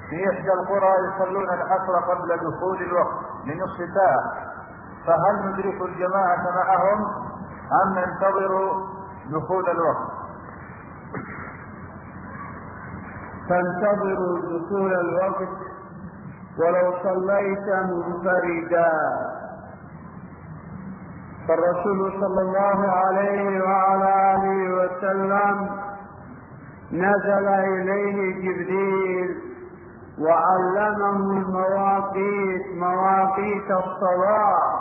في إحدى القرى يصلون العصر قبل دخول الوقت بنصف ساعة، فهل ندرك الجماعة معهم أم ننتظر دخول الوقت؟ تنتظر دخول الوقت ولو صليت منفردا، فالرسول صلى الله عليه وعلى آله وسلم نزل إليه جبريل وعلمه مواقيت الصلاة،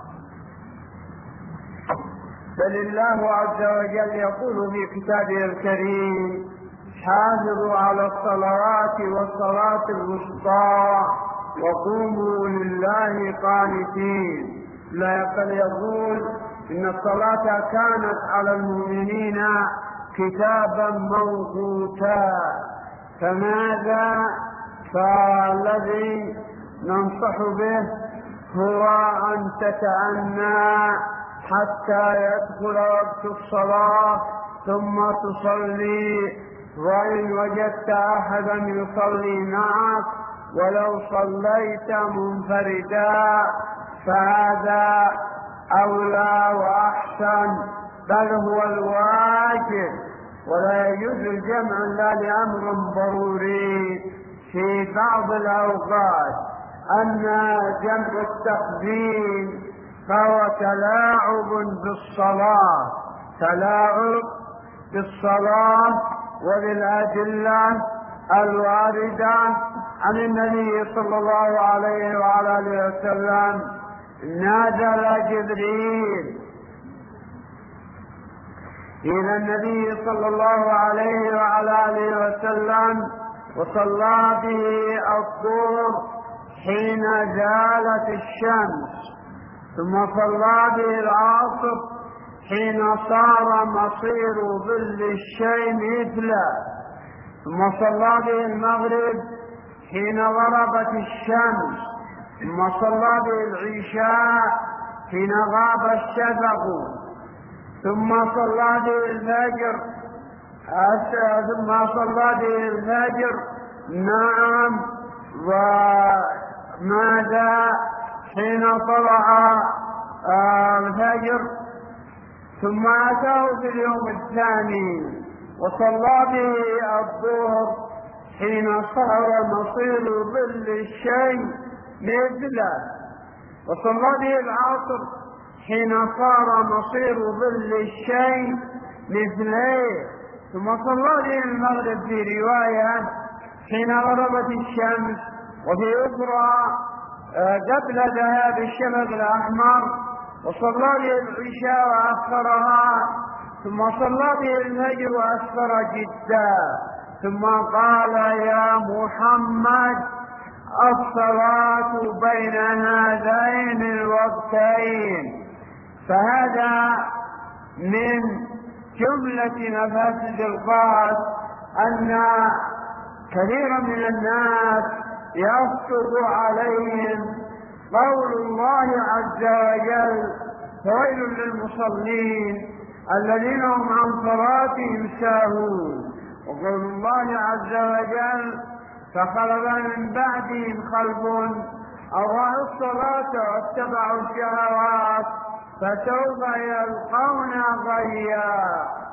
بل الله عز وجل يقول في كتابه الكريم: حافظوا على الصلوات والصلاة الوسطى وقوموا لله قانتين. لا بل يقول إن الصلاة كانت على المؤمنين كتابا موقوتا. فماذا؟ فالذي ننصح به هو أن تتأنى حتى يدخل وقت الصلاة ثم تصلي، وإن وجدت أحدا يصلي معك ولو صليت منفردا فهذا أولى وأحسن، بل هو الواجب. ولا يجوز الجمع إلا لأمر ضروري في بعض الأوقات. أما جمع التقديم فهو تلاعب بالصلاة، تلاعب بالصلاة وبالأدلة الواردة عن النبي صلى الله عليه وعلى آله وسلم. نزل جبريل إلى النبي صلى الله عليه وعلى آله وسلم وصلى به الظهر حين زالت الشمس، ثم صلى به العصر حين صار مصير ظل الشيء مثله، ثم صلى به المغرب حين غربت الشمس، ثم صلى به العشاء حين غاب الشفق، ثم صلى به الفجر نعم، وماذا حين طلع الفجر، ثم أتاه في اليوم الثاني وصلى به الظهر حين صار مصير ظل الشيء مثله، وصلى به العصر حين صار مصير ظل الشيء مثله، ثم صلى به المغرب في رواية حين غربت الشمس، وفي أخرى قبل ذهاب الشفق الأحمر، وصلى به العشاء وأخرها، ثم صلى به الفجر وأسفر جدا، ثم قال: يا محمد الصلاة بين هذين الوقتين. فهذا من جملة مفاسد القاس أن كثيرا من الناس يخطر عليهم قول الله عز وجل: فويل للمصلين الذين هم عن صلاتهم ساهون، وقول الله عز وجل: فخلف من بعدهم خلف أضاعوا الصلاة واتبعوا الشهوات فسوف يلقون غيا.